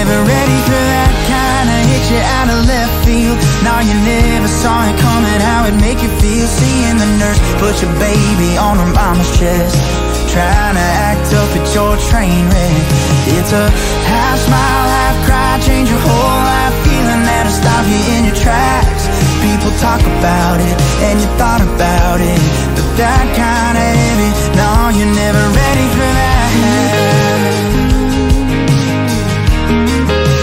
never ready for that kind of hit you out of left field. No, you never saw it coming, how it make you feel. Seeing the nurse put your baby on her mama's chest, trying to act up at your train wreck. It's a half smile, half cry, change your whole life, feeling that'll stop you in your tracks. People talk about it, and you thought about it, but that kind of heavy. No, you're never ready for